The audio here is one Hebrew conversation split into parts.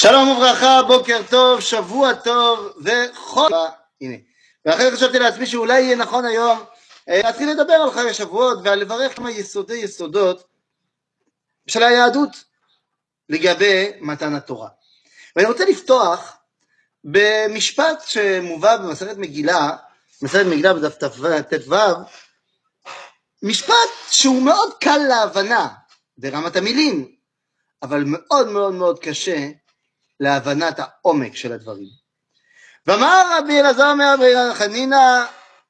שלום וברכה, בוקר טוב, שבוע טוב וחול. הנה. ואחרי חשבתי לעצמי שאולי יהיה נכון היום להתחיל לדבר על חג השבועות ועל לברך כמה יסודות של היהדות לגבי מתן התורה. ואני רוצה לפתוח במשפט שמובא במסכת מגילה, מסכת מגילה בדף ט"ו, משפט שהוא מאוד קל להבנה ברמת המילים, אבל מאוד מאוד מאוד קשה להבנת העומק של הדברים. ואמר רבי אלעזר אומר חנינא,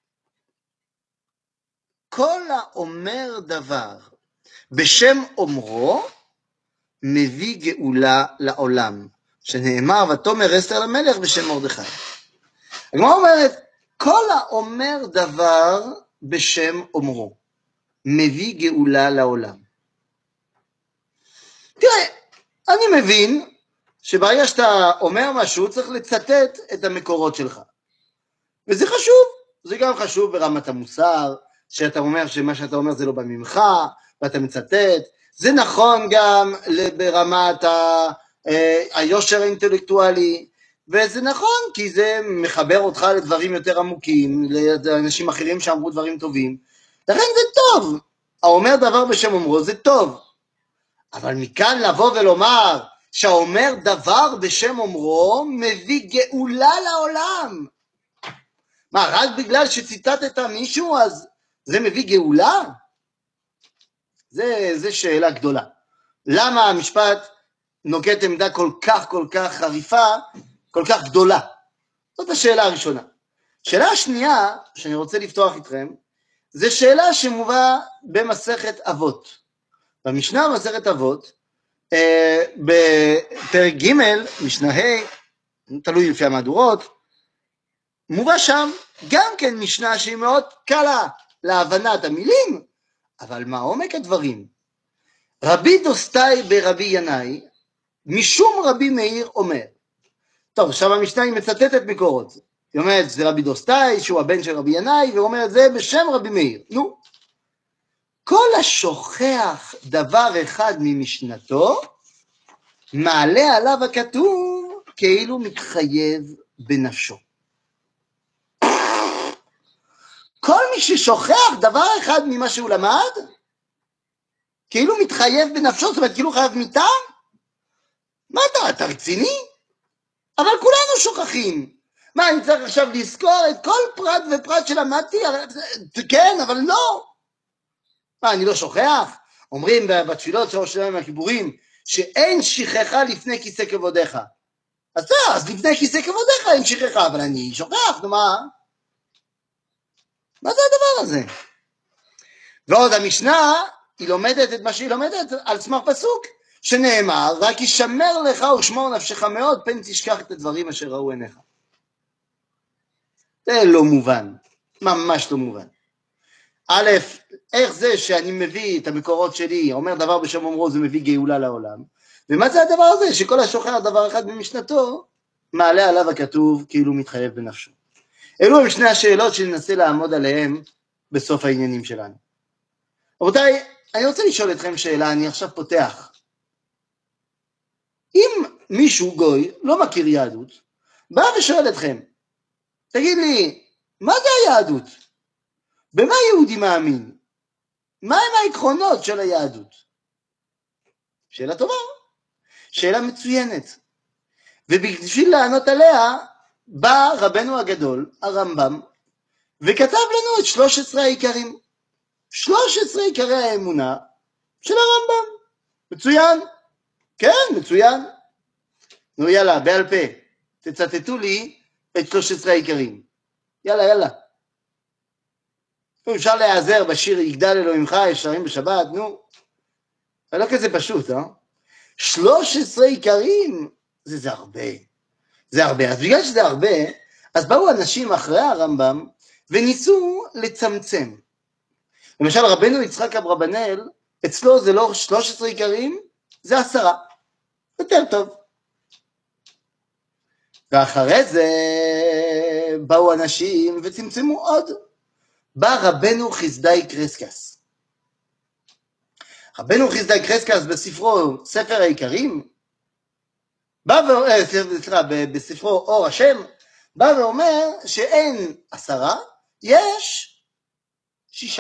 כל האומר דבר בשם אומרו מביא גאולה לעולם, שנאמר ותאמר אסתר למלך בשם מרדכי. הגמרא אומרת כל האומר דבר בשם אומרו מביא גאולה לעולם. תראה, אני מבין שברגע שאתה אומר משהו צריך לצטט את המקורות שלך, וזה חשוב. זה גם חשוב ברמת המוסר, שאתה אומר שמה שאתה אומר זה לא בא ממך ואתה מצטט. זה נכון גם ברמת היושר האינטלקטואלי, וזה נכון כי זה מחבר אותך לדברים יותר עמוקים, לאנשים אחרים שאמרו דברים טובים. לכן זה טוב, האומר דבר בשם אומרו זה טוב, אבל מכאן לבוא ולומר שהאומר דבר בשם אומרו מביא גאולה לעולם, מה, רק בגלל שציטטת מישהו אז זה מביא גאולה? זה שאלה גדולה. למה המשפט נוקט עמדה כל כך חריפה, כל כך גדולה? זאת השאלה הראשונה. שאלה השנייה שאני רוצה לפתוח איתכם, זה שאלה שמובא במסכת אבות. במשנה במסכת אבות, בפרק ג' משנה ה', תלוי לפי המהדורות, מובא שם גם כן משנה שהיא מאוד קלה להבנת המילים, אבל מה עומק הדברים? רבי דוסטאי ברבי ינאי, משום רבי מאיר אומר. טוב, עכשיו המשנה היא מצטטת מקורות. היא אומרת, זה רבי דוסטאי, שהוא הבן של רבי ינאי, ואומרת, זה בשם רבי מאיר. נו, כל השוכח דבר אחד ממשנתו, מעלה עליו הכתוב, כאילו מתחייב בנפשו. כל מי ששוכח דבר אחד ממה שהוא למד, כאילו מתחייב בנפשו, זאת אומרת, כאילו חייב מיתה? מה אתה רציני? אבל כולנו שוכחים. מה, אני צריך עכשיו לזכור את כל פרט ופרט שלמדתי? כן, אבל לא. מה, אני לא שוכח? אומרים בתפילות של יום הכיפורים, שאין שכחה לפני כיסא כבודיך. אז לפני כיסא כבודיך אין שכחה, אבל אני שוכח, נו מה? מה זה הדבר הזה? ועוד המשנה, היא לומדת את מה שהיא לומדת על סמך פסוק, שנאמר, רק ישמר לך ושמור נפשך מאוד, פן תשכח את הדברים אשר ראו עיניך. זה לא מובן, ממש לא מובן. א', איך זה שאני מביא את המקורות שלי, אומר דבר בשם אומרו, זה מביא גאולה לעולם, ומה זה הדבר הזה, שכל השוכח דבר אחד במשנתו, מעלה עליו הכתוב, כאילו מתחייב בנפשו. אלו הם שני השאלות שננסה לעמוד עליהם בסוף העניינים שלנו. רבותיי, אני רוצה לשאול אתכם שאלה, אני עכשיו פותח. אם מישהו גוי לא מכיר יהדות, בא ושואל אתכם, תגיד לי, מה זה היהדות? במה יהודי מאמין? מה הם העקרונות של היהדות? שאלה טובה, שאלה מצוינת. ובשביל לענות עליה, בא רבנו הגדול, הרמב"ם, וכתב לנו את 13 העיקרים. 13 עיקרי האמונה של הרמב"ם. מצוין. כן, מצוין. נו יאללה, בעל פה, תצטטו לי את 13 העיקרים. יאללה. נו, אפשר להיעזר בשיר יגדל אלוהימך ישרים בשבת, נו. זה לא כזה פשוט, 13 עיקרים, זה הרבה. זה הרבה. אז בגלל שזה הרבה, אז באו אנשים אחרי הרמב"ם, וניסו לצמצם. למשל רבנו יצחק אברבנאל, אצלו זה לא 13 עיקרים, זה 10. יותר טוב. ואחרי זה באו אנשים וצמצמו עוד. בא רבנו חסדאי קרסקס. רבנו חסדאי קרסקס בספרו ספר העיקרים, בספרו אור השם, בא ואומר שאין 10, יש 6.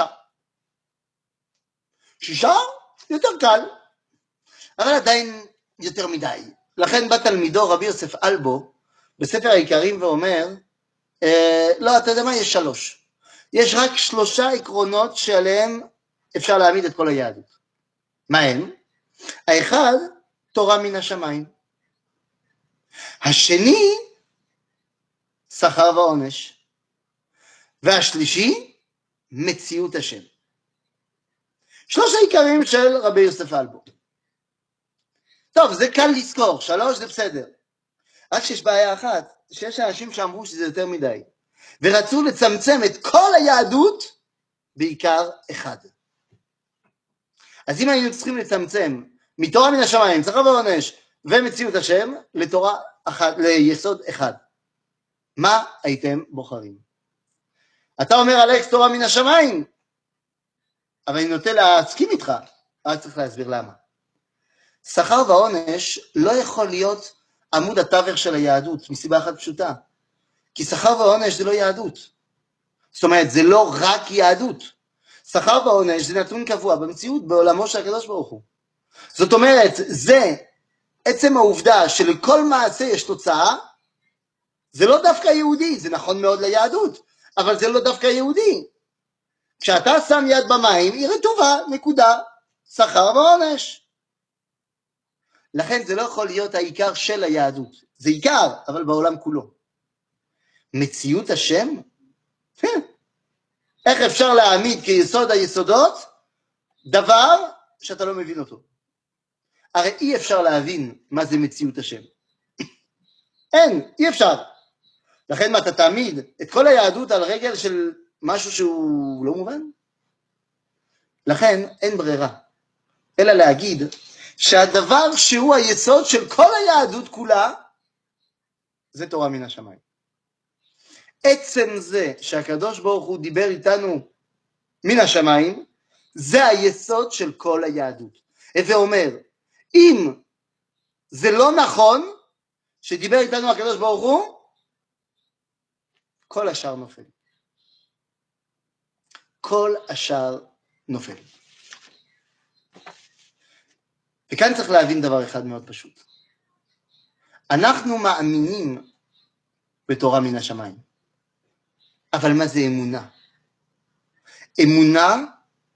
6 יותר קל, אבל עדיין יותר מדי. לכן בא תלמידו רבי יוסף אלבו בספר העיקרים ואומר, לא, אתה יודע מה? יש 3. יש רק 3 עקרונות שעליהם אפשר להעמיד את כל היהדות. מה הם? האחד, תורה מן השמיים. השני, שכר ועונש. והשלישי, מציאות השם. 3 העיקרים של רבי יוסף אלבו. טוב, זה קל לזכור, 3 זה בסדר. רק שיש בעיה אחת, שיש אנשים שאמרו שזה יותר מדי, ורצו לצמצם את כל היהדות בעיקר אחד. אז אם היינו צריכים לצמצם מתורה מן השמיים, שכר ועונש ומציאות השם לתורה אחת, ליסוד אחד, מה הייתם בוחרים? אתה אומר אלכס תורה מן השמיים, אבל אני נוטה להסכים איתך, רק צריך להסביר למה. שכר ועונש לא יכול להיות עמוד התווך של היהדות, מסיבה אחת פשוטה. כי שכר ועונש זה לא יהדות. זאת אומרת, זה לא רק יהדות. שכר ועונש זה נתון קבוע במציאות, בעולמו של הקדוש ברוך הוא. זאת אומרת, זה עצם העובדה שלכל מעשה יש תוצאה, זה לא דווקא יהודי, זה נכון מאוד ליהדות, אבל זה לא דווקא יהודי. כשאתה שם יד במים, היא רטובה, נקודה, שכר ועונש. לכן זה לא יכול להיות העיקר של היהדות. זה עיקר, אבל בעולם כולו. מציאות השם? איך אפשר להעמיד כיסוד היסודות דבר שאתה לא מבין אותו? הרי אי אפשר להבין מה זה מציאות השם. אין, אי אפשר. לכן מה, אתה תעמיד את כל היהדות על רגל של משהו שהוא לא מובן? לכן אין ברירה, אלא להגיד שהדבר שהוא היסוד של כל היהדות כולה, זה תורה מן השמיים. עצם זה שהקדוש ברוך הוא דיבר איתנו מן השמיים, זה היסוד של כל היהדות. ואומר, אם זה לא נכון שדיבר איתנו הקדוש ברוך הוא, כל השאר נופל. כל השאר נופל. וכאן צריך להבין דבר אחד מאוד פשוט. אנחנו מאמינים בתורה מן השמיים. אבל מה זה אמונה? אמונה,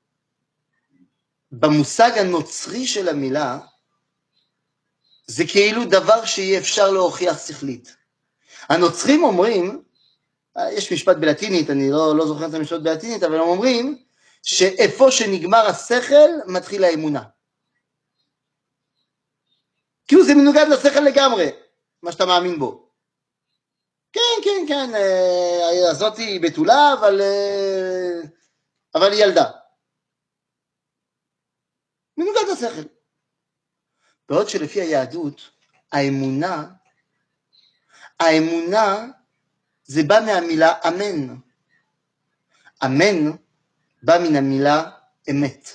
במושג הנוצרי של המילה, זה כאילו דבר שיהיה אפשר להוכיח שכלית. הנוצרים אומרים, יש משפט בלטינית, אני לא זוכר את המשפט בלטינית, אבל הם אומרים שאיפה שנגמר השכל, מתחיל האמונה. כאילו זה מנוגד לשכל לגמרי, מה שאתה מאמין בו. כן, הזאת היא בתולה, אבל היא ילדה. מנוגד לשכל. בעוד שלפי היהדות, האמונה זה בא מהמילה אמן. אמן בא מן המילה אמת.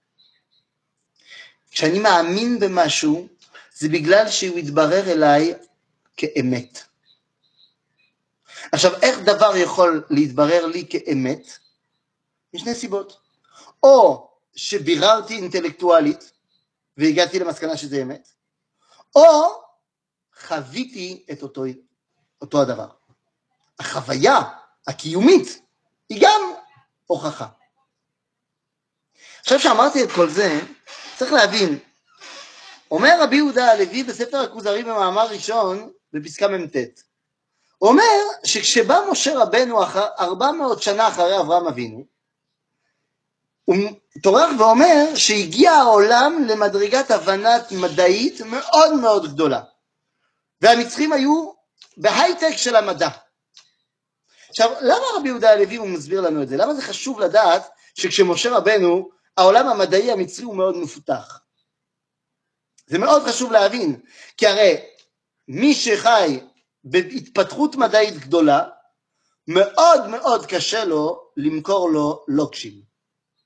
כשאני מאמין במשהו, זה בגלל שהוא יתברר אליי כאמת. עכשיו, איך דבר יכול להתברר לי כאמת? יש 2 סיבות. או שביררתי אינטלקטואלית, והגעתי למסקנה שזה אמת, או חוויתי את אותו הדבר. החוויה הקיומית היא גם הוכחה. עכשיו שאמרתי את כל זה, צריך להבין, אומר רבי יהודה הלוי בספר הכוזרי במאמר ראשון, בפסקה מ"ט, הוא אומר שכשבא משה רבנו 400 שנה אחרי אברהם אבינו, הוא תורח ואומר שהגיע העולם למדרגת הבנת מדעית מאוד מאוד גדולה. והמצרים היו בהייטק של המדע. עכשיו, למה רבי יהודה הלוי הוא מסביר לנו את זה? למה זה חשוב לדעת שכשמשה רבנו, העולם המדעי המצרי הוא מאוד מפותח? זה מאוד חשוב להבין, כי הרי מי שחי בהתפתחות מדעית גדולה, מאוד מאוד קשה לו למכור לו לוקשים.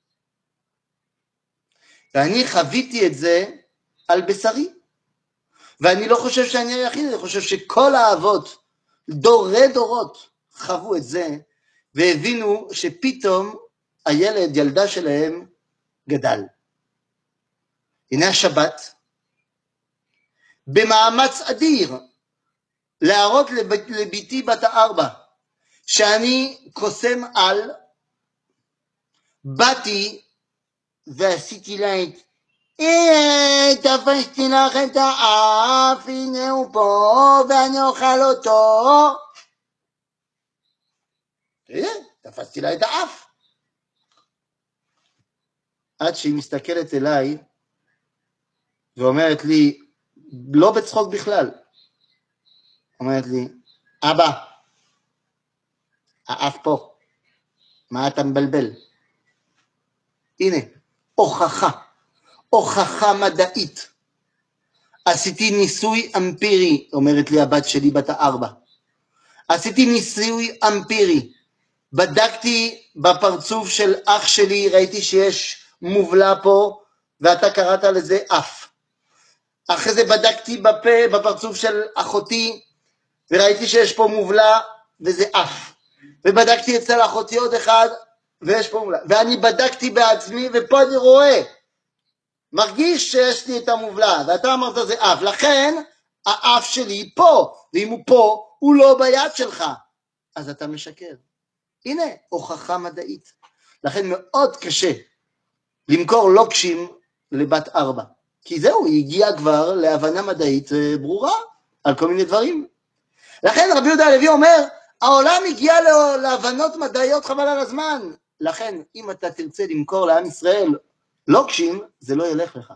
ואני חוויתי את זה על בשרי. ואני לא חושב שאני היחיד, אני חושב שכל האבות, דורי דורות, חוו את זה, והבינו שפתאום הילד, ילדה שלהם, גדל. הנה השבת, במאמץ אדיר, להראות לביתי בת 4, שאני קוסם על, באתי ועשיתי לה את, תפשתי לך את האף, הנה הוא פה, ואני אוכל אותו. תפשתי לה את האף. עד שהיא מסתכלת אליי, ואומרת לי, לא בצחוק בכלל, אומרת לי, אבא, האף פה, מה אתה מבלבל? הנה, הוכחה מדעית. עשיתי ניסוי אמפירי, אומרת לי הבת שלי בת 4. עשיתי ניסוי אמפירי. בדקתי בפרצוף של אח שלי, ראיתי שיש מובלה פה, ואתה קראת לזה אף. אחרי זה בדקתי בפרצוף של אחותי, וראיתי שיש פה מובלה, וזה אף. ובדקתי אצל אחותי עוד אחד, ויש פה מובלה. ואני בדקתי בעצמי, ופה אני רואה, מרגיש שיש לי את המובלה, ואתה אמרת זה אף. לכן, האף שלי פה, ואם הוא פה, הוא לא ביד שלך. אז אתה משקר. הנה, הוכחה מדעית. לכן מאוד קשה למכור לוקשים לבת 4. כי זהו, היא הגיעה כבר להבנה מדעית ברורה על כל מיני דברים. לכן רבי יהודה הלוי אומר, העולם הגיע להבנות מדעיות חבל על הזמן. לכן, אם אתה תרצה למכור לעם ישראל לוקשים, זה לא ילך לך.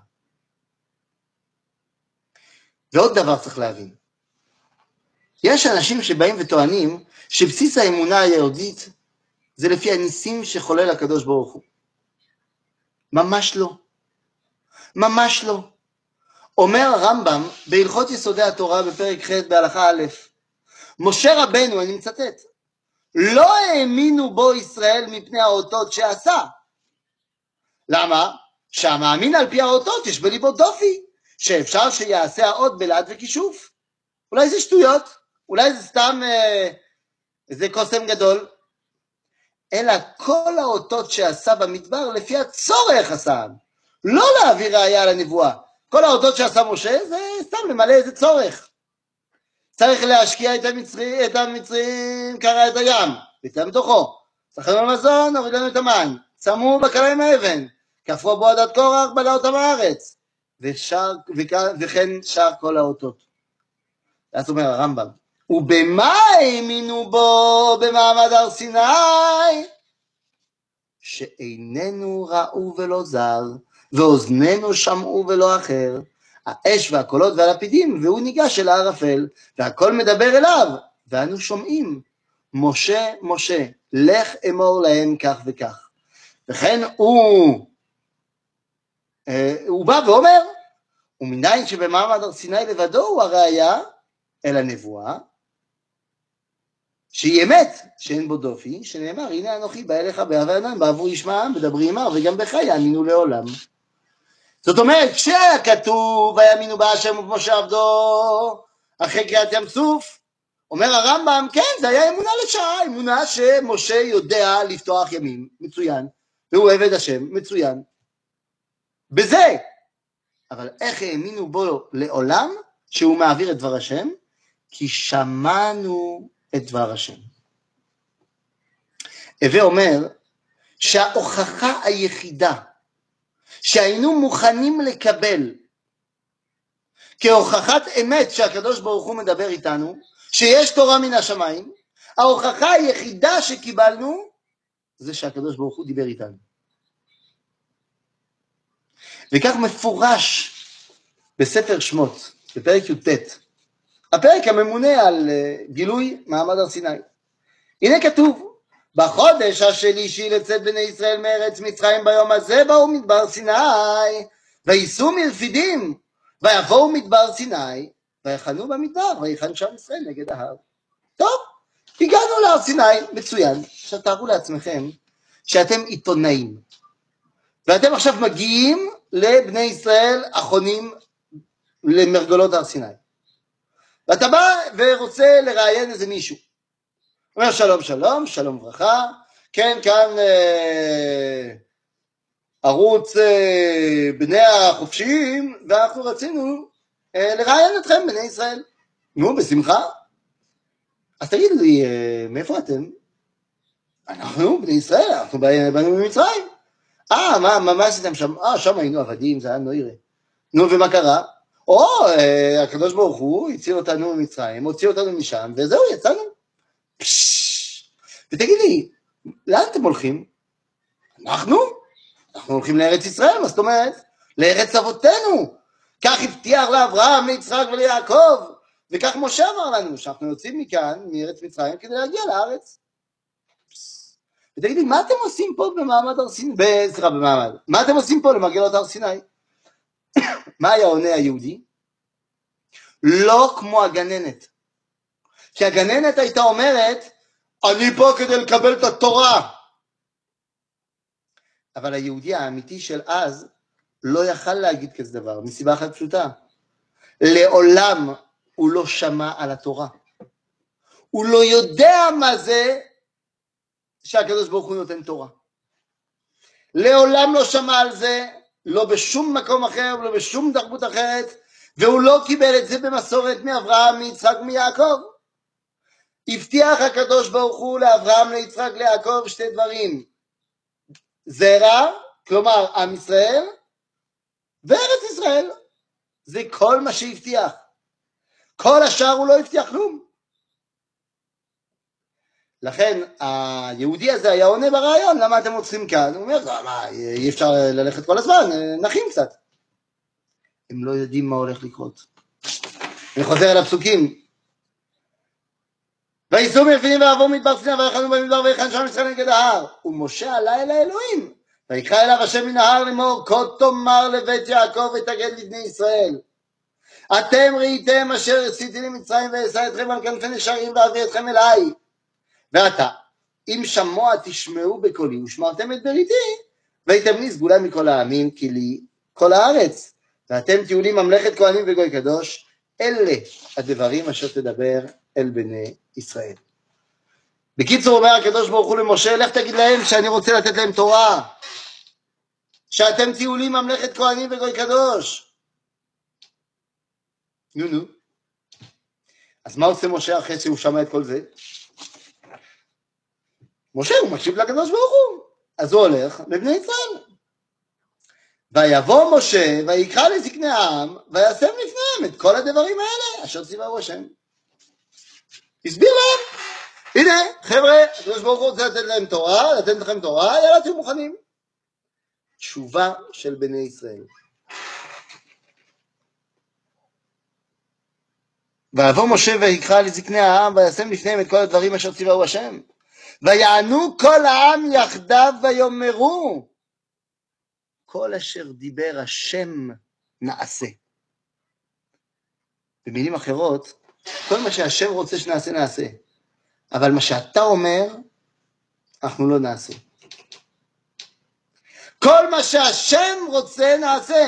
ועוד דבר צריך להבין. יש אנשים שבאים וטוענים שבסיס האמונה היהודית זה לפי הניסים שחולל הקדוש ברוך הוא. ממש לא. ממש לא. אומר הרמב"ם בהלכות יסודי התורה בפרק ח' בהלכה א', משה רבנו, אני מצטט, לא האמינו בו ישראל מפני האותות שעשה. למה? שהמאמין על פי האותות יש בליבו דופי, שאפשר שיעשה האות בלעד וכישוף. אולי זה שטויות, אולי זה סתם איזה קוסם גדול, אלא כל האותות שעשה במדבר לפי הצורך עשה, לא להביא ראיה לנבואה. כל האותות שעשה משה זה סתם למלא איזה צורך. צריך להשקיע את המצרים, קרע את הים, ויצא מתוכו. סחר במזון, הוריד לנו את המן, צמו בקרה עם האבן, כפרו בו עדת קורח, בלע אותם הארץ, וכן שאר כל האותות. אז אומר הרמב"ם, ובמה האמינו בו במעמד הר סיני? שאיננו ראו ולא זר, ואוזננו שמעו ולא אחר, האש והקולות והלפידים, והוא ניגש אל הערפל, והכל מדבר אליו, ואנו שומעים, משה, משה, לך אמור להם כך וכך. וכן הוא בא ואומר, ומניין שבמעמד הר סיני לבדו הוא הראיה אל הנבואה, שהיא אמת, שאין בו דופי, שנאמר, הנה אנוכי בא אליך באהבה ענן, בעבור ישמעם, בדברי עמר, וגם בך יאמינו לעולם. זאת אומרת, כשהיה כתוב, ויאמינו בהשם ובמשה עבדו, אחרי קריעת ים סוף, אומר הרמב"ם, כן, זה היה אמונה לשעה, אמונה שמשה יודע לפתוח ימים, מצוין, והוא עבד השם, מצוין. בזה, אבל איך האמינו בו לעולם, שהוא מעביר את דבר השם? כי שמענו את דבר השם. הווה אומר שההוכחה היחידה שהיינו מוכנים לקבל כהוכחת אמת שהקדוש ברוך הוא מדבר איתנו, שיש תורה מן השמיים, ההוכחה היחידה שקיבלנו זה שהקדוש ברוך הוא דיבר איתנו. וכך מפורש בספר שמות, בפרק י"ט, הפרק הממונה על גילוי מעמד הר סיני. הנה כתוב, בחודש השלישי לצאת בני ישראל מארץ מצרים ביום הזה באו מדבר סיני, וייסעו מרפידים, ויבואו מדבר סיני, ויחנו במדבר, ויחן שם ישראל נגד ההר. טוב, הגענו להר סיני, מצוין. עכשיו תארו לעצמכם שאתם עיתונאים, ואתם עכשיו מגיעים לבני ישראל אחרונים למרגלות הר סיני. ואתה בא ורוצה לראיין איזה מישהו. אומר שלום שלום, שלום וברכה, כן, כאן ערוץ בני החופשיים, ואנחנו רצינו לראיין אתכם, בני ישראל. נו, בשמחה. אז תגיד לי, מאיפה אתם? אנחנו בני ישראל, אנחנו באנו ממצרים. מה עשיתם שם? שם היינו עבדים, זה היה נוירה. נו, ומה קרה? הקדוש ברוך הוא הציל אותנו ממצרים, הוציא אותנו משם, וזהו, יצאנו. ותגיד לי, לאן אתם הולכים? אנחנו הולכים לארץ ישראל, מה זאת אומרת? לארץ אבותינו. כך הבטיח לאברהם, ליצחק וליעקב, וכך משה אמר לנו, שאנחנו יוצאים מכאן, מארץ מצרים, כדי להגיע לארץ. ותגיד לי, מה אתם עושים פה במעמד הר סיני? מה אתם עושים פה למרגלות הר סיני? מה היה עונה היהודי? לא כמו הגננת. כי הגננת הייתה אומרת, אני פה כדי לקבל את התורה. אבל היהודי האמיתי של אז לא יכל להגיד כזה דבר, מסיבה אחת פשוטה. לעולם הוא לא שמע על התורה. הוא לא יודע מה זה שהקדוש ברוך הוא נותן תורה. לעולם לא שמע על זה, לא בשום מקום אחר, לא בשום תרבות אחרת, והוא לא קיבל את זה במסורת מאברהם, מיצחק ומיעקב. הבטיח הקדוש ברוך הוא לאברהם, ליצחק, ליעקב שתי דברים. זרע, כלומר עם ישראל, וארץ ישראל. זה כל מה שהבטיח. כל השאר הוא לא הבטיח כלום. לכן היהודי הזה היה עונה ברעיון, למה אתם רוצים כאן? הוא אומר, מה, אי אפשר ללכת כל הזמן, נחים קצת. הם לא יודעים מה הולך לקרות. אני חוזר אל הפסוקים. ויסעו מלפנים ועברו מדבר סיני ויחנו במדבר ויחן שם ישראל נגד ההר. ומשה עלה אל האלוהים. ויקרא אליו השם מן ההר לאמור, כה תאמר לבית יעקב ותגד לבני ישראל. אתם ראיתם אשר עשיתי למצרים ואשא אתכם על כנפי נשרים ואביא אתכם אליי. ועתה, אם שמוע תשמעו בקולי ושמרתם את בריתי, והייתם לי סגולה מכל העמים, כי לי כל הארץ. ואתם תהיו לי ממלכת כהנים וגוי קדוש, אלה הדברים אשר תדבר אל בני ישראל. בקיצור אומר הקדוש ברוך הוא למשה, לך תגיד להם שאני רוצה לתת להם תורה, שאתם תהיו לי ממלכת כהנים וגוי קדוש. נו. אז מה עושה משה אחרי שהוא שמע את כל זה? משה הוא מקשיב לקדוש ברוך הוא, אז הוא הולך לבני ישראל. ויבוא משה ויקרא לזקני העם וישם לפניהם את כל הדברים האלה אשר ציווהו השם. הסביר להם, הנה חבר'ה, הקדוש ברוך הוא רוצה לתת להם תורה, לתת לכם תורה, יאללה תהיו מוכנים. תשובה של בני ישראל. ויבוא משה ויקרא לזקני העם וישם לפניהם את כל הדברים אשר ציווהו השם. ויענו כל העם יחדיו ויאמרו, כל אשר דיבר השם נעשה. במילים אחרות, כל מה שהשם רוצה שנעשה נעשה, אבל מה שאתה אומר אנחנו לא נעשה. כל מה שהשם רוצה נעשה.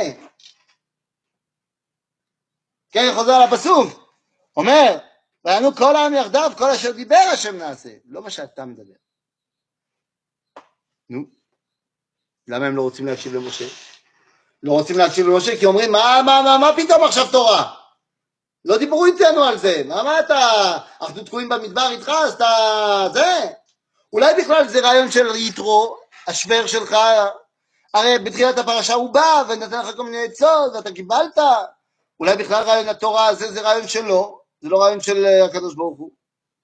כן, חוזר על הפסוק, אומר, ויענו כל העם יחדיו, כל אשר דיבר השם נעשה, לא מה שאתה מדבר. נו, למה הם לא רוצים להקשיב למשה? לא רוצים להקשיב למשה כי אומרים, מה פתאום עכשיו תורה? לא דיברו איתנו על זה, מה אתה, אנחנו תקועים במדבר איתך, אז אתה, זה, אולי בכלל זה רעיון של יתרו, השוור שלך, הרי בתחילת הפרשה הוא בא ונתן לך כל מיני עצות ואתה קיבלת, אולי בכלל רעיון התורה הזה זה רעיון שלו, זה לא רעיון של הקדוש ברוך הוא.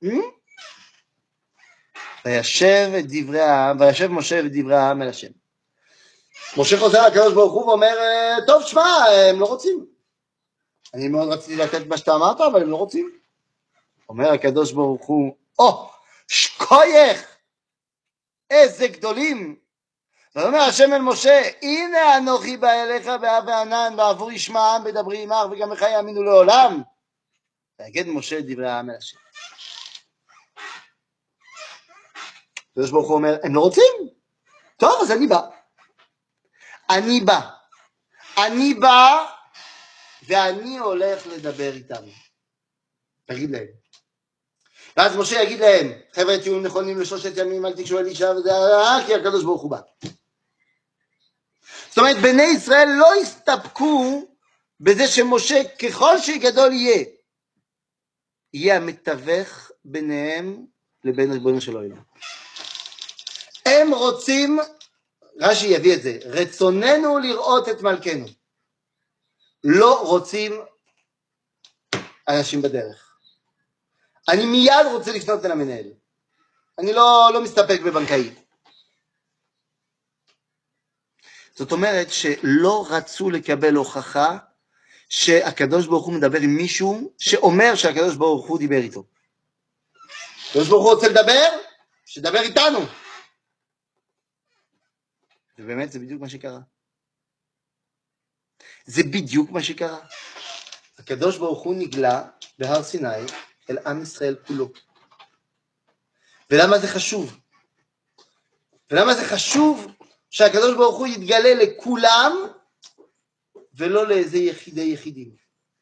וישב משה את דברי העם אל השם. משה חוזר לקדוש ברוך הוא ואומר, טוב שמע, הם לא רוצים. אני מאוד רציתי לתת מה שאתה אמרת, אבל הם לא רוצים. אומר הקדוש ברוך הוא, שכוייך, איזה גדולים. ואומר השם אל משה, הנה אנוכי בא אליך באב וענן, בעבור ישמע העם בדברי עמך, וגם לך יאמינו לעולם. ויגד משה את דברי העם אל השם. הקדוש ברוך הוא אומר, הם לא רוצים? טוב, אז אני בא. אני בא ואני הולך לדבר איתם. תגיד להם. ואז משה יגיד להם, חבר'ה תהיו נכונים לשלושת ימים, אל תקשו אל אישה וזה, כי הקדוש ברוך הוא בא. זאת אומרת, בני ישראל לא הסתפקו בזה שמשה, ככל שגדול יהיה המתווך ביניהם לבין ריבונו של עולם. הם רוצים, רש"י יביא את זה, רצוננו לראות את מלכנו. לא רוצים אנשים בדרך. אני מיד רוצה לפנות אל המנהל. אני לא מסתפק בבנקאי. זאת אומרת שלא רצו לקבל הוכחה שהקדוש ברוך הוא מדבר עם מישהו שאומר שהקדוש ברוך הוא דיבר איתו. הקדוש ברוך הוא רוצה לדבר, שדבר איתנו. ובאמת זה בדיוק מה שקרה. זה בדיוק מה שקרה. הקדוש ברוך הוא נגלה בהר סיני אל עם ישראל כולו. ולמה זה חשוב? ולמה זה חשוב שהקדוש ברוך הוא יתגלה לכולם ולא לאיזה יחידים?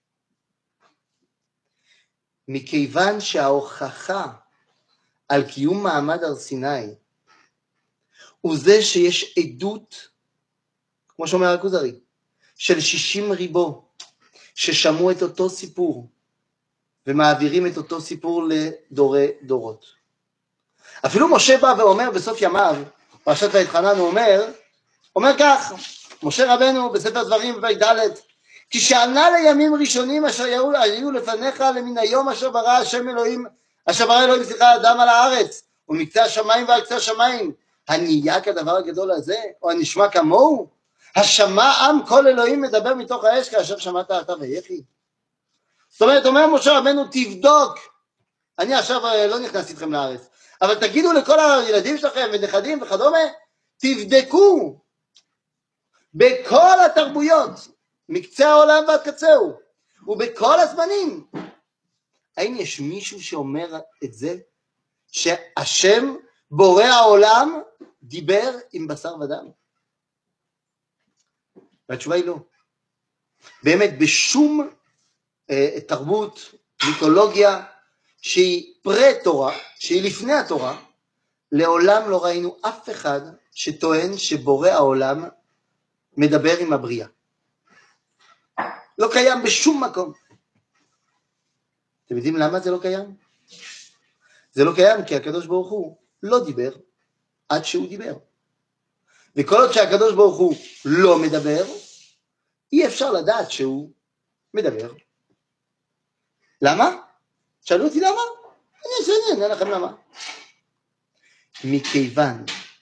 מכיוון שההוכחה על קיום מעמד הר סיני הוא זה שיש עדות, כמו שאומר הכוזרי, של 60 ריבו ששמעו את אותו סיפור ומעבירים את אותו סיפור לדורי דורות. אפילו משה בא ואומר בסוף ימיו, פרשת ויתחנן, הוא אומר כך, משה רבנו בספר דברים בפרק ד', כשענה לימים ראשונים אשר היו לפניך למן היום אשר ברא אלוהים אדם על הארץ, ומקצה השמיים ועל קצה השמיים, הנהיה כדבר הגדול הזה, או הנשמע כמוהו? השמע עם כל אלוהים מדבר מתוך האש כאשר שמעת אתה ויחי. זאת אומרת, אומר משה רבנו, תבדוק, אני עכשיו לא נכנס איתכם לארץ, אבל תגידו לכל הילדים שלכם ונכדים וכדומה, תבדקו בכל התרבויות, מקצה העולם ועד קצהו, ובכל הזמנים, האם יש מישהו שאומר את זה, שהשם בורא העולם דיבר עם בשר ודם? והתשובה היא לא. באמת בשום תרבות, מיתולוגיה, שהיא פרה-תורה, שהיא לפני התורה, לעולם לא ראינו אף אחד שטוען שבורא העולם מדבר עם הבריאה. לא קיים בשום מקום. אתם יודעים למה זה לא קיים? זה לא קיים כי הקדוש ברוך הוא לא דיבר עד שהוא דיבר. וכל עוד שהקדוש ברוך הוא לא מדבר, אי אפשר לדעת שהוא מדבר. למה? שאלו אותי למה? אני אענה לכם למה. מכיוון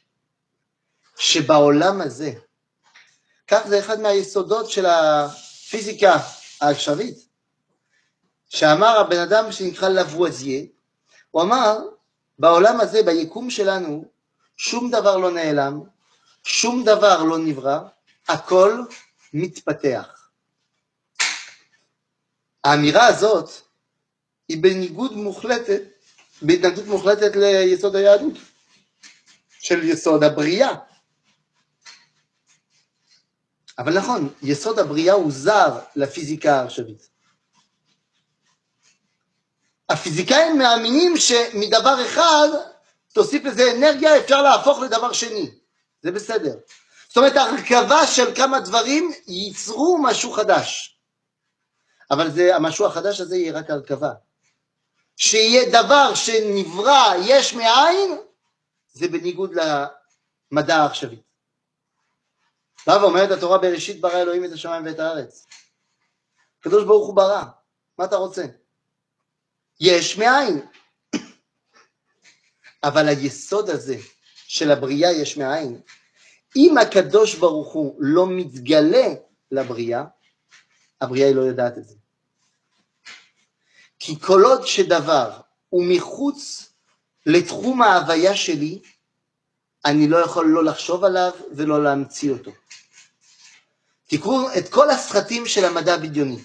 שבעולם הזה, כך זה אחד מהיסודות של הפיזיקה העכשווית, שאמר הבן אדם שנקרא לבואזיה, הוא אמר, בעולם הזה, ביקום שלנו, שום דבר לא נעלם, שום דבר לא נברא, הכל מתפתח. האמירה הזאת היא בהתנגדות מוחלטת ליסוד היהדות, של יסוד הבריאה. אבל נכון, יסוד הבריאה הוא זר לפיזיקה העכשווית. הפיזיקאים מאמינים שמדבר אחד, תוסיף לזה אנרגיה, אפשר להפוך לדבר שני. זה בסדר. זאת אומרת, הרכבה של כמה דברים ייצרו משהו חדש. אבל המשהו החדש הזה יהיה רק הרכבה. שיהיה דבר שנברא יש מאין, זה בניגוד למדע העכשווי. ואומרת התורה, בראשית ברא אלוהים את השמיים ואת הארץ. הקדוש ברוך הוא ברא, מה אתה רוצה? יש מאין. אבל היסוד הזה של הבריאה יש מאין, אם הקדוש ברוך הוא לא מתגלה לבריאה, הבריאה היא לא יודעת את זה. כי כל עוד שדבר הוא מחוץ לתחום ההוויה שלי, אני לא יכול לא לחשוב עליו ולא להמציא אותו. תקראו את כל הסרטים של המדע הבדיוני.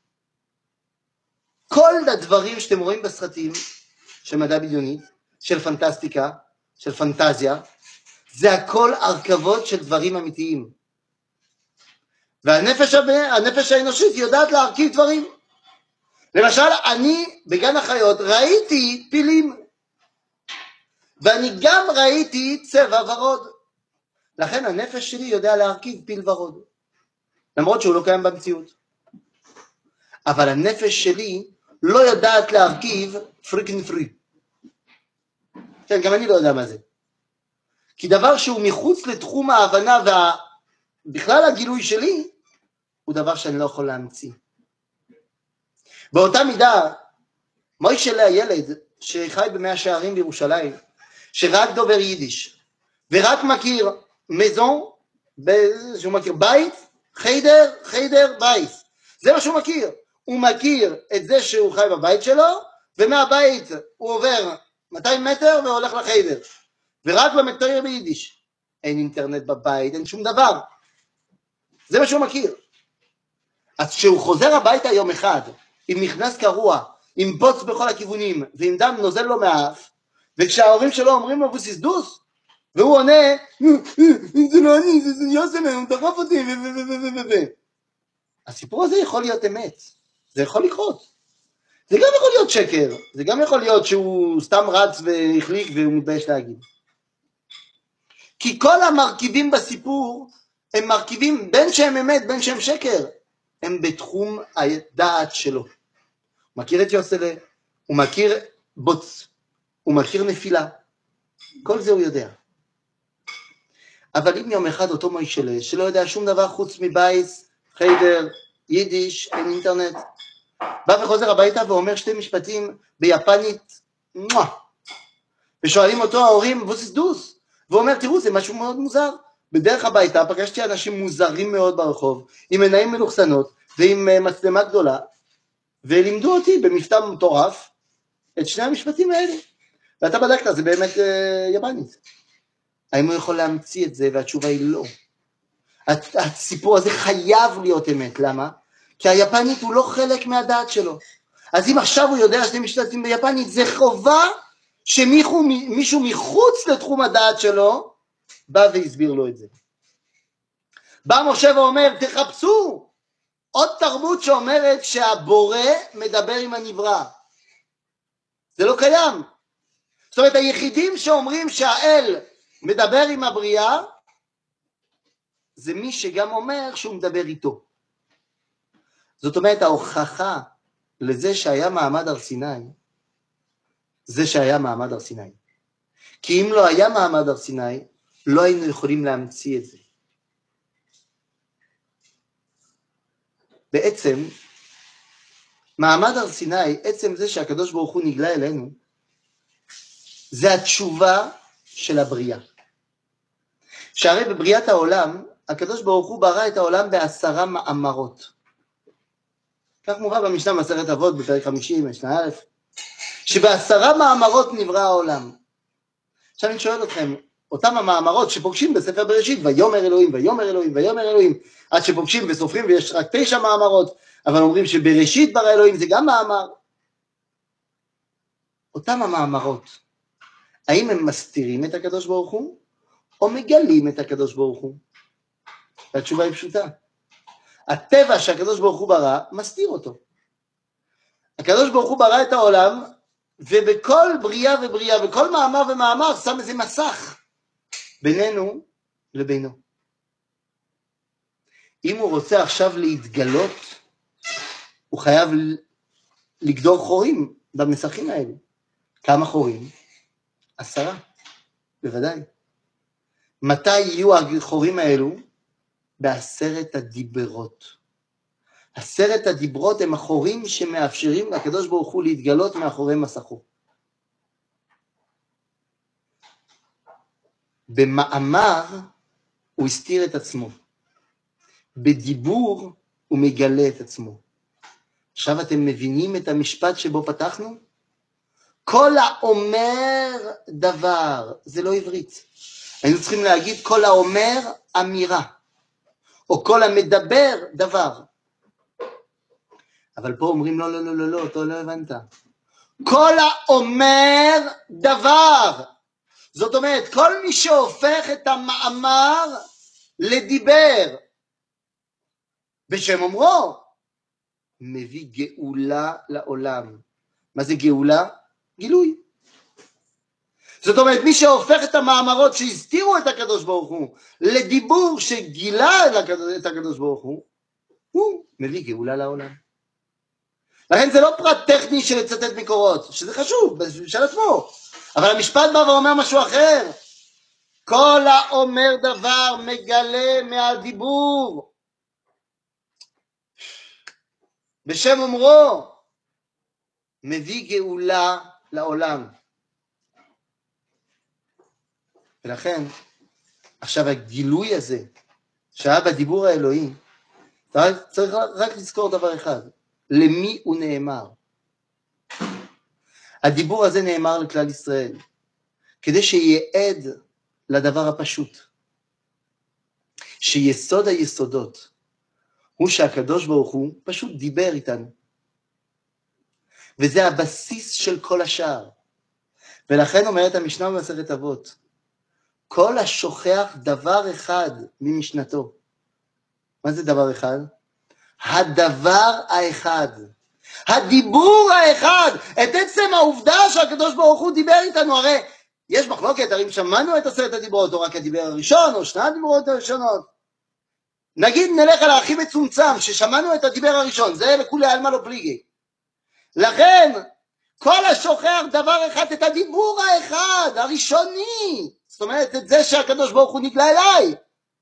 כל הדברים שאתם רואים בסרטים של מדע בדיוני, של פנטסטיקה, של פנטזיה, זה הכל הרכבות של דברים אמיתיים. והנפש האנושית יודעת להרכיב דברים. למשל, אני בגן החיות ראיתי פילים, ואני גם ראיתי צבע ורוד. לכן הנפש שלי יודע להרכיב פיל ורוד, למרות שהוא לא קיים במציאות. אבל הנפש שלי לא יודעת להרכיב פריקן פרי. כן, גם אני לא יודע מה זה. כי דבר שהוא מחוץ לתחום ההבנה ובכלל הגילוי שלי, הוא דבר שאני לא יכול להמציא. באותה מידה, מוישלה הילד שחי במאה שערים בירושלים, שרק דובר יידיש, ורק מכיר מזון, שהוא מכיר בית, חיידר, בית. זה מה שהוא מכיר. הוא מכיר את זה שהוא חי בבית שלו, ומהבית הוא עובר 200 מטר והולך לחיידר. ורק במתאר ביידיש. אין אינטרנט בבית, אין שום דבר. זה מה שהוא מכיר. אז כשהוא חוזר הביתה יום אחד, עם מכנס קרוע, עם בוץ בכל הכיוונים, ועם דם נוזל לו מהאף, וכשההורים שלו אומרים לו בוסיסדוס, והוא עונה, זה לא אני, זה יוסם, הוא דחף אותי, הסיפור הזה יכול להיות אמת, זה יכול לקרות. זה גם יכול להיות שקר, זה גם יכול להיות שהוא סתם רץ והחליק והוא מתבייש להגיד. כי כל המרכיבים בסיפור הם מרכיבים בין שהם אמת, בין שהם שקר, הם בתחום הדעת שלו. הוא מכיר את יוסלה, הוא מכיר בוץ, הוא מכיר נפילה, כל זה הוא יודע. אבל אם יום אחד אותו מוישלה, שלא יודע שום דבר חוץ מבייס, חיידר, יידיש, אין אינטרנט, בא וחוזר הביתה ואומר שתי משפטים ביפנית, ושואלים אותו ההורים, ווסיס דוס, ואומר, תראו, זה משהו מאוד מוזר. בדרך הביתה פגשתי אנשים מוזרים מאוד ברחוב, עם עיניים מלוכסנות ועם מצלמה גדולה, ולימדו אותי במבטא מטורף את שני המשפטים האלה. ואתה בדקת, זה באמת יפנית. האם הוא יכול להמציא את זה? והתשובה היא לא. הסיפור הזה חייב להיות אמת. למה? כי היפנית הוא לא חלק מהדעת שלו. אז אם עכשיו הוא יודע שני משפטים ביפנית, זה חובה שמישהו מחוץ לתחום הדעת שלו, בא והסביר לו את זה. בא משה ואומר, תחפשו עוד תרבות שאומרת שהבורא מדבר עם הנברא. זה לא קיים. זאת אומרת, היחידים שאומרים שהאל מדבר עם הבריאה, זה מי שגם אומר שהוא מדבר איתו. זאת אומרת, ההוכחה לזה שהיה מעמד הר סיני, זה שהיה מעמד הר סיני. כי אם לא היה מעמד הר סיני, לא היינו יכולים להמציא את זה. בעצם, מעמד הר סיני, עצם זה שהקדוש ברוך הוא נגלה אלינו, זה התשובה של הבריאה. שהרי בבריאת העולם, הקדוש ברוך הוא ברא את העולם ב10 מאמרות. כך מובא במשנה מסכת אבות בפרק 50, משנה א', שב10 מאמרות נברא העולם. עכשיו אני שואל אתכם, אותם המאמרות שפוגשים בספר בראשית, ויאמר אלוהים, ויאמר אלוהים, ויאמר אלוהים, עד שפוגשים וסופרים ויש רק 9 מאמרות, אבל אומרים שבראשית ברא אלוהים זה גם מאמר. אותם המאמרות, האם הם מסתירים את הקדוש ברוך הוא, או מגלים את הקדוש ברוך הוא? והתשובה היא פשוטה. הטבע שהקדוש ברוך הוא ברא, מסתיר אותו. הקדוש ברוך הוא ברא את העולם, ובכל בריאה ובריאה, וכל מאמר ומאמר, שם איזה מסך בינינו לבינו. אם הוא רוצה עכשיו להתגלות, הוא חייב לגדור חורים במסכים האלה. כמה חורים? 10, בוודאי. מתי יהיו החורים האלו? ב10 הדיברות. 10 הדיברות הם החורים שמאפשרים לקדוש ברוך הוא להתגלות מאחורי מסכו. במאמר הוא הסתיר את עצמו. בדיבור הוא מגלה את עצמו. עכשיו אתם מבינים את המשפט שבו פתחנו? כל האומר דבר, זה לא עברית. היינו צריכים להגיד כל האומר אמירה, או כל המדבר דבר. אבל פה אומרים לא, לא, לא, לא, לא, אתה לא הבנת. כל האומר דבר. זאת אומרת, כל מי שהופך את המאמר לדיבר, בשם אומרו, מביא גאולה לעולם. מה זה גאולה? גילוי. זאת אומרת, מי שהופך את המאמרות שהסתירו את הקדוש ברוך הוא לדיבור שגילה את הקדוש ברוך הוא מביא גאולה לעולם. לכן זה לא פרט טכני של לצטט מקורות, שזה חשוב בשביל עצמו, אבל המשפט בא ואומר משהו אחר. כל האומר דבר מגלה מהדיבור. בשם אומרו, מביא גאולה לעולם. ולכן, עכשיו הגילוי הזה, שהיה בדיבור האלוהי, צריך רק לזכור דבר אחד, למי הוא נאמר. הדיבור הזה נאמר לכלל ישראל, כדי שיהיה עד לדבר הפשוט, שיסוד היסודות, הוא שהקדוש ברוך הוא פשוט דיבר איתנו. וזה הבסיס של כל השאר. ולכן אומרת המשנה במסכת אבות, כל השוכח דבר אחד ממשנתו. מה זה דבר אחד? הדבר האחד. הדיבור האחד. את עצם העובדה שהקדוש ברוך הוא דיבר איתנו. הרי יש מחלוקת, הרי אם שמענו את 10 הדיברות, או רק הדיבר הראשון, או 2 הדיברות הראשונות. נגיד נלך על הכי מצומצם, ששמענו את הדיבר הראשון, זה לכולי עלמא לא פליגי. לכן, כל השוכח דבר אחד, את הדיבור האחד, הראשוני, זאת אומרת, את זה שהקדוש ברוך הוא נגלה אליי.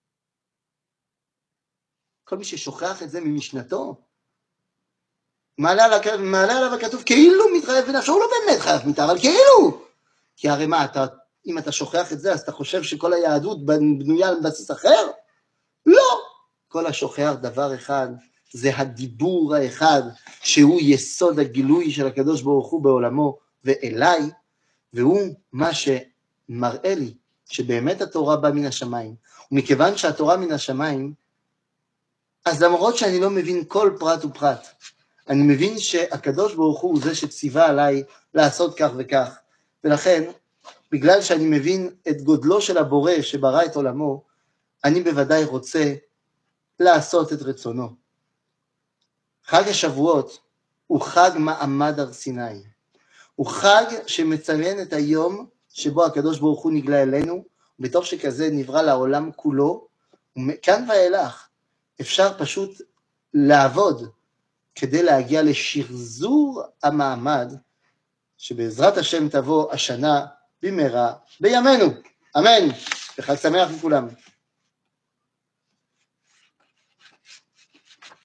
כל מי ששוכח את זה ממשנתו, מעלה עליו הכתוב, כאילו מתחייב בנפשו, הוא לא באמת חייב מיתה, אבל כאילו. כי הרי מה, אם אתה שוכח את זה, אז אתה חושב שכל היהדות בנויה על בסיס אחר? לא. כל השוכח דבר אחד, זה הדיבור האחד, שהוא יסוד הגילוי של הקדוש ברוך הוא בעולמו ואליי, והוא מה שמראה לי שבאמת התורה באה מן השמיים. ומכיוון שהתורה מן השמיים, אז למרות שאני לא מבין כל פרט ופרט, אני מבין שהקדוש ברוך הוא זה שציווה עליי לעשות כך וכך, ולכן, בגלל שאני מבין את גודלו של הבורא שברא את עולמו, אני בוודאי רוצה לעשות את רצונו. חג השבועות הוא חג מעמד הר סיני. הוא חג שמציין את היום שבו הקדוש ברוך הוא נגלה אלינו, ובתוך שכזה נברא לעולם כולו, ומכאן ואילך אפשר פשוט לעבוד כדי להגיע לשחזור המעמד, שבעזרת השם תבוא השנה במהרה בימינו. אמן. וחג שמח לכולם.